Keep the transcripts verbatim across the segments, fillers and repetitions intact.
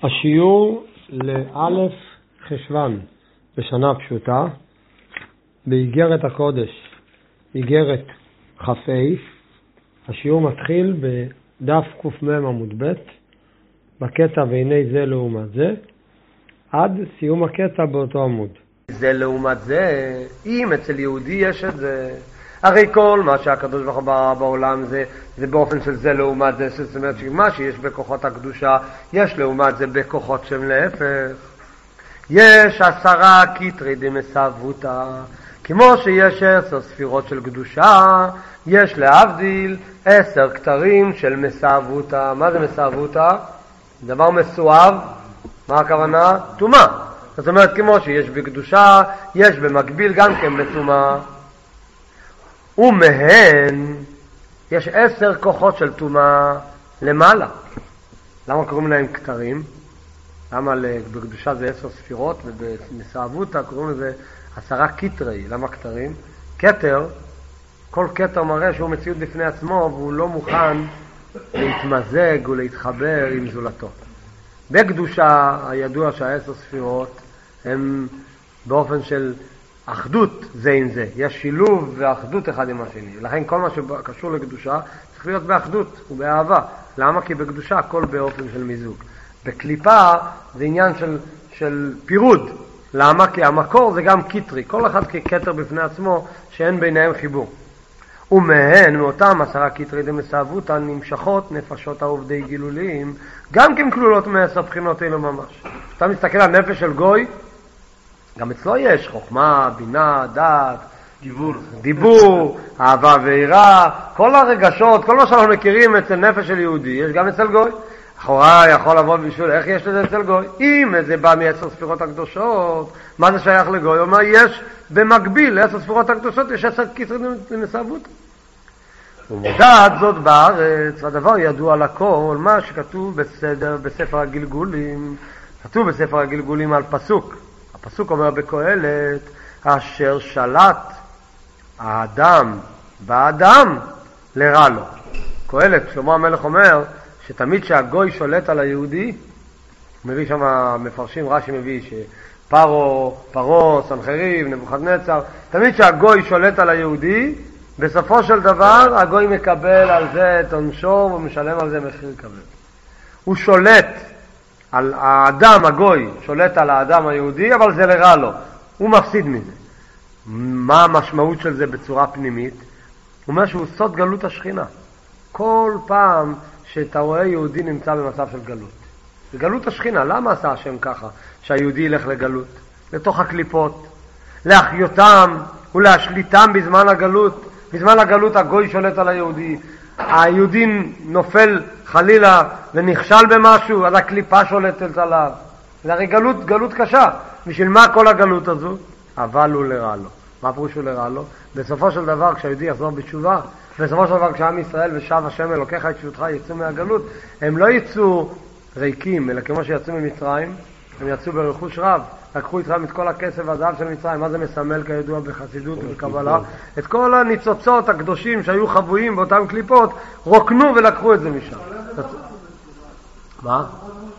השיעור לאלף חשוון בשנה פשוטה באיגרת הקודש, איגרת חפי. השיעור מתחיל בדף קמ"ם עמוד ב' בקטע והנה זה לעומת זה עד סיום הקטע באותו עמוד. זה לעומת זה, אם אצל יהודי יש את זה, הרי כל מה שהקדוש ברוך הוא ברא בעולם זה, זה באופן של זה לעומת זה, זאת אומרת שמה שיש בכוחות הקדושה יש לעומת זה בכוחות שהם להפך. יש עשרה קיטרי דמסעבותא, כמו שיש עשר ספירות של קדושה, יש להבדיל עשר כתרים של מסעבותא. מה זה מסעבותא? דבר מסועב. מה הכוונה? טומאה. זאת אומרת, כמו שיש בקדושה, יש במקביל גם כן בטומאה. ומהן יש עשר כוחות של טומאה למעלה. למה קוראים להם כתרים? למה בקדושה זה עשר ספירות ובמסעבותא קוראים לזה עשרה קיטרי? למה כתרים? כתר, כל כתר מראה שהוא מציאות בפני עצמו והוא לא מוכן להתמזג ולהתחבר עם זולתו. בקדושה הידוע שהעשר ספירות הם באופן של אחדות זה עם זה, יש שילוב ואחדות אחד עם השני. לכן כל מה שקשור לקדושה צריך להיות באחדות ובאהבה. למה? כי בקדושה הכל באופן של מיזוג. בקליפה זה עניין של, של פירוד. למה? כי המקור זה גם קיטרי, כל אחד ככתר בפני עצמו שאין ביניהם חיבור. ומהן, מאותם עשרה קיטרי דמסעבותא, נמשכות נפשות העובדי גילולים, גם כן כלולות מעשר בחינות אלו ממש. אתה מסתכל על נפש של גוי, גם אצלו יש חוכמה, בינה, דעת, דיבור, דיבור, אהבה ויראה, כל הרגשות, כל מה שאנחנו מכירים אצל נפש של יהודי, יש גם אצל גוי. אחורה יכול לבוא בשביל, איך יש לזה אצל גוי? אם זה בא מעשר ספירות הקדושות, מה זה שייך לגוי? הוא אומר, יש במקביל לעשר ספירות הקדושות, יש עשר קיטרי דמסעבותא. ומודעת זאת בארץ, הדבר ידוע לכל, מה שכתוב בסדר, בספר הגלגולים, כתוב בספר הגלגולים על פסוק. הפסוק אומר בקהלת, אשר שלט האדם באדם לרע לו. קהלת, שלמה המלך אומר, שתמיד שהגוי שולט על היהודי, מביא שם מפרשים, רש"י מביא שפרו, פרו, סנחריב, נבוכדנצר, תמיד שהגוי שולט על היהודי, בסופו של דבר הגוי מקבל על זה את עונשו ומשלם על זה מחיר כבד. הוא שולט על האדם, הגוי שולט על האדם היהודי, אבל זה לרע לו, הוא מפסיד מזה. מה המשמעות של זה בצורה פנימית? הוא אומר שהוא סוד גלות השכינה. כל פעם שאתה רואה יהודי נמצא במצב של גלות, זה גלות השכינה. למה עשה השם ככה שהיהודי ילך לגלות? לתוך הקליפות, להחיותם ולהשליטם בזמן הגלות. בזמן הגלות הגוי שולט על היהודי, היהודי נופל חלילה ונכשל במשהו, אז הקליפה שולטת עליו. זה הרי גלות, גלות קשה. בשביל מה כל הגלות הזו? אבל הוא לרע לו. מה פירוש הוא לרע לו? בסופו של דבר כשהיהודי יחזור בתשובה, בסופו של דבר כשעם ישראל ושב השם אלוקיך את שבותך יצאו מהגלות, הם לא יצאו ריקים, אלא כמו שיצאו ממצרים, הם יצאו ברכוש רב. לקחו איתכם את כל הכסף והזהב של מצרים. מה זה מסמל כידוע בחסידות ובקבלה? את כל הניצוצות הקדושים שהיו חבויים באותם קליפות, רוקנו ולקחו את זה משם. מה?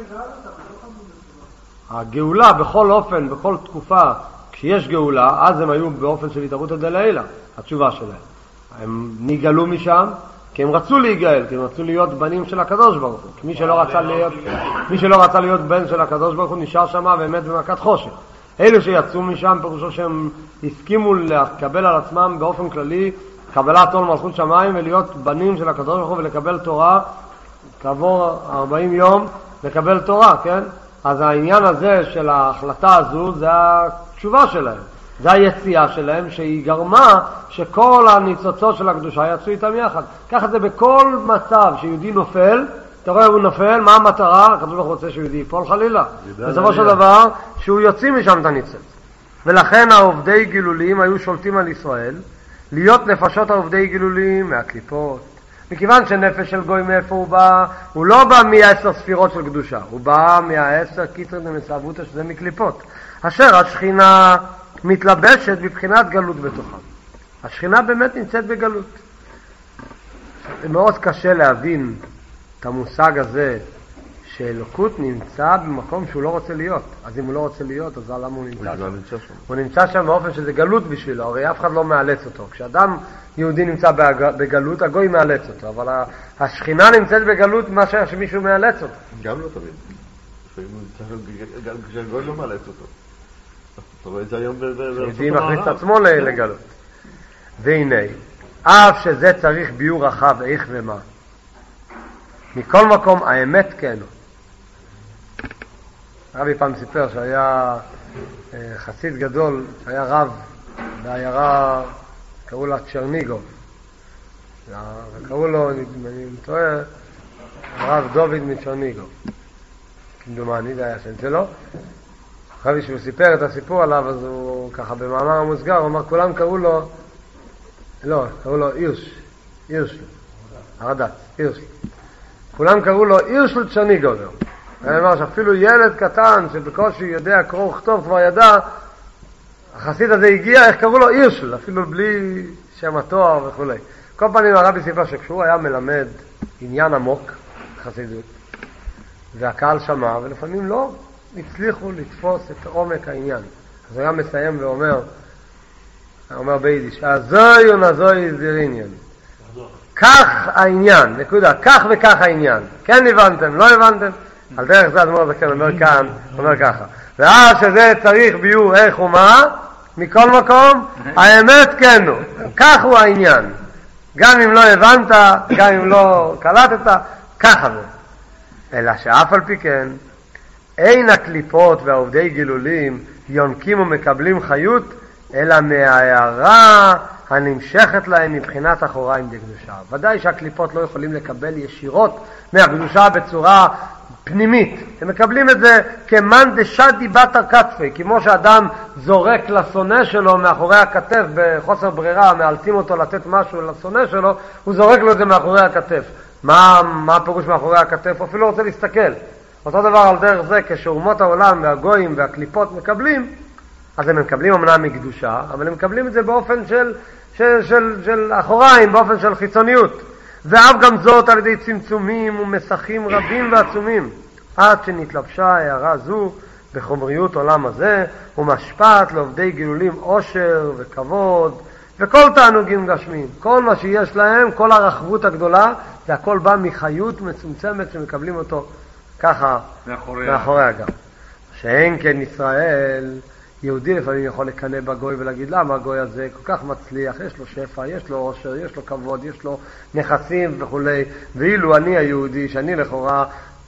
הגאולה בכל אופן, בכל תקופה, כשיש גאולה, אז הם היו באופן של התערותא דלעילא, התשובה שלהם. הם נגאלו משם, כי הם רצו להיגאל, כי הם רצו להיות בנים של הקדוש ברוך הוא. מי שלא רצה להיות, מי שלא רצה להיות בן של הקדוש ברוך הוא נשאר שם באמת במכת חושך. אלו שיצאו משם פירושו שהם הסכימו לקבל על עצמם באופן כללי קבלת עול מלכות שמיים ולהיות בנים של הקדוש ברוך הוא ולקבל תורה כעבור ארבעים יום לקבל תורה, כן? אז העניין הזה של ההחלטה הזו זה התשובה שלהם. זה היציאה שלהם שהיא גרמה שכל הניצוצות של הקדושה יצאו איתם יחד. ככה זה בכל מצב שיהודי נופל, אתה רואה הוא נופל, מה המטרה? הקדוש ברוך הוא רוצה שיהודי יפול חלילה. בסופו של דבר שהוא יוציא משם את הניצוץ. ולכן העובדי גילולים היו שולטים על ישראל, להיות נפשות העובדי גילולים מהקליפות. מכיוון שנפש של גוי מאיפה הוא בא, הוא לא בא מהעשר ספירות של קדושה, הוא בא מהעשר קיטרי דמסעבותא שזה מקליפות. אשר השכינה מתלבשת בבחינת גלות בתוכם. השכינה באמת נמצאת בגלות. זה מאוד קשה להבין את המושג הזה שאלוקות נמצא במקום שהוא לא רוצה להיות. אז אם הוא לא רוצה להיות, אז למה הוא נמצא שם? נמצא שם. הוא נמצא שם באופן שזה גלות בשבילו, הרי אף אחד לא מאלץ אותו. כשאדם יהודי נמצא בגלות, הגוי מאלץ אותו, אבל השכינה נמצאת בגלות מאשר שמישהו מאלץ אותו. גם לא תמיד. גם כשהגוי לא מאלץ אותו. אתה רואה את זה היום בארצות המערב. יהודי מכניס את עצמו לגלות. והנה, אף שזה צריך ביור רחב איך ומה. מכל מקום, האמת כן. הרבי פעם סיפר שהיה חסיד גדול, שהיה רב בעיירה, קראו לה צ'רניגוב. קראו לו, אני טועה, הרב דוד מצ'רניגוב. כמדומני, זה היה השם שלו. אחרי שהוא סיפר את הסיפור עליו, אז הוא ככה במאמר המוסגר, הוא אמר, כולם קראו לו, לא, קראו לו אירש, אירש, הרד"צ, אירש. כולם קראו לו אירשל צ'רניגוב. אני אומר שאפילו ילד קטן שבקושי יודע קרוא וכתוב כבר ידע, החסיד הזה הגיע, איך קראו לו אירשל, אפילו בלי שם התואר וכו'. כל פעמים הרבי סיפר שכשהוא היה מלמד עניין עמוק, חסידות, והקהל שמע, ולפעמים לא הצליחו לתפוס את עומק העניין. אז הוא היה מסיים ואומר, אומר ביידיש, הזוי ונזוי זיריניון. כך העניין, נקודה, כך וכך העניין. כן הבנתם, לא הבנתם? על דרך זה אדמו"ר הזקן אומר כאן, אומר ככה. ואז שזה צריך ביור איך ומה, מכל מקום, האמת כן הוא. כך הוא העניין. גם אם לא הבנת, גם אם לא קלטת, ככה זה. אלא שאף על פי כן, אין הקליפות והעובדי גילולים יונקים ומקבלים חיות, אלא מההערה הנמשכת להם מבחינת אחוריים בקדושה. ודאי שהקליפות לא יכולים לקבל ישירות מהקדושה בצורה פנימית. הם מקבלים את זה כמן דשדי בתר כתפי, כמו שאדם זורק לשונא שלו מאחורי הכתף בחוסר ברירה, מאלצים אותו לתת משהו לשונא שלו, הוא זורק לו את זה מאחורי הכתף. מה, מה הפירוש מאחורי הכתף? הוא אפילו לא רוצה להסתכל. אותו דבר על דרך זה, כשאומות העולם והגויים והקליפות מקבלים, אז הם מקבלים אמנם מקדושה, אבל הם מקבלים את זה באופן של, של, של, של אחוריים, באופן של חיצוניות. ואף גם זאת על ידי צמצומים ומסכים רבים ועצומים, עד שנתלבשה הערה זו בחומריות עולם הזה, ומשפט לעובדי גילולים עושר וכבוד, וכל תענוגים גשמים. כל מה שיש להם, כל הרחבות הגדולה, זה הכל בא מחיות מצומצמת שמקבלים אותו ככה מאחורי הגב. שאין כן ישראל, יהודי לפעמים יכול לקנא בגוי ולהגיד למה הגוי הזה כל כך מצליח, יש לו שפע, יש לו עושר, יש לו כבוד, יש לו נכסים וכו'. ואילו אני היהודי, שאני לכאורה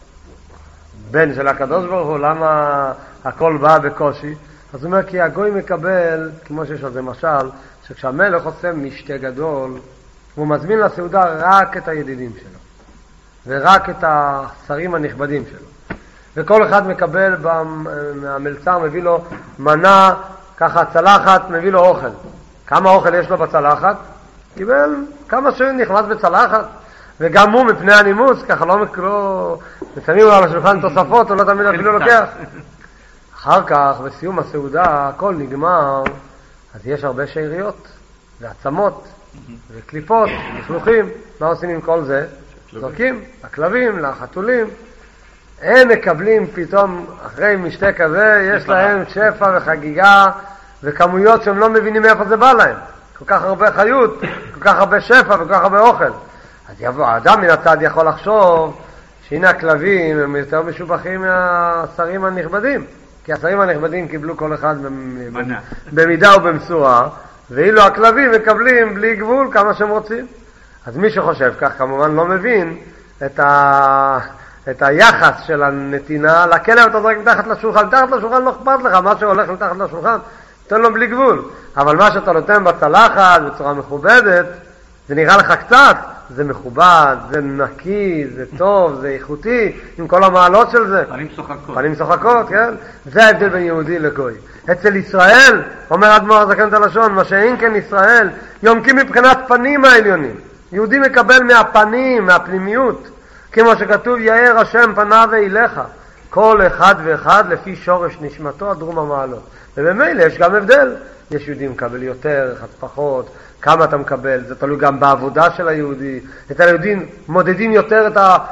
בן של הקדוש ברוך הוא, למה הכל בא בקושי? אז הוא אומר כי הגוי מקבל, כמו שיש על זה משל, שכשהמלך עושה משתה גדול, הוא מזמין לסעודה רק את הידידים שלו, ורק את השרים הנכבדים שלו. וכל אחד מקבל, המלצר מביא לו מנה, ככה צלחת, מביא לו אוכל. כמה אוכל יש לו בצלחת? קיבל כמה שנכנס בצלחת. וגם הוא מפני הנימוס, ככה לא מקלו, לפעמים הוא על השולחן תוספות, הוא לא תמיד אפילו לוקח. אחר כך, בסיום הסעודה, הכל נגמר, אז יש הרבה שאריות, ועצמות, וקליפות, ושלוחים. מה עושים עם כל זה? זורקים, לכלבים, לחתולים. הם מקבלים פתאום, אחרי משתה כזה, יש להם שפע וחגיגה, וכמויות שהם לא מבינים מאיפה זה בא להם. כל כך הרבה חיות, כל כך הרבה שפע וכל כך הרבה אוכל. אז יבוא, האדם מן הצד יכול לחשוב, שהנה הכלבים הם יותר משובחים מהשרים הנכבדים. כי השרים הנכבדים קיבלו כל אחד במידה ובמשורה, ואילו הכלבים מקבלים בלי גבול כמה שהם רוצים. אז מי שחושב כך כמובן לא מבין את ה... את היחס של הנתינה, לכלב אתה זורק מתחת לשולחן, מתחת לשולחן לא אכפת לך, מה שהולך מתחת לשולחן, תן לו בלי גבול. אבל מה שאתה נותן בצלחת בצורה מכובדת, זה נראה לך קצת, זה מכובד, זה נקי, זה טוב, זה איכותי, עם כל המעלות של זה. פנים שוחקות. פנים שוחקות, כן? זה ההבדל בין יהודי לגוי. אצל ישראל, אומר אדמו"ר הזקן את הלשון, מה שאין כן ישראל, יומקים מבחינת פנים העליונים. יהודי מקבל מהפנים, מהפנימיות. כמו שכתוב, יאר השם פניו אליך, כל אחד ואחד לפי שורש נשמתו הדרום המעלות. ובמילא יש גם הבדל. יש יהודים מקבל יותר, אחד פחות, כמה אתה מקבל, זה תלוי גם בעבודה של היהודי. את היהודים מודדים יותר את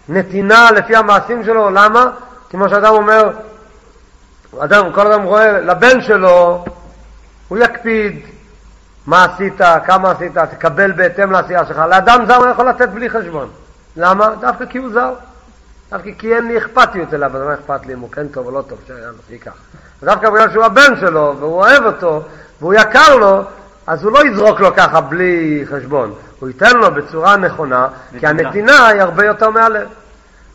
נתינה לפי המעשים שלו. למה? כמו שאדם אומר, אדם, כל אדם רואה לבן שלו, הוא יקפיד מה עשית, כמה עשית, תקבל בהתאם לעשייה שלך. לאדם זר הוא יכול לתת בלי חשבון. למה? דווקא כי הוא זר. דווקא כי אין לי אכפתיות אליו, אז מה אכפת לי אם הוא כן טוב או לא טוב, שיקח. דווקא בגלל שהוא הבן שלו, והוא אוהב אותו, והוא יקר לו, אז הוא לא יזרוק לו ככה בלי חשבון. הוא ייתן לו בצורה נכונה, כי הנתינה היא הרבה יותר מהלב.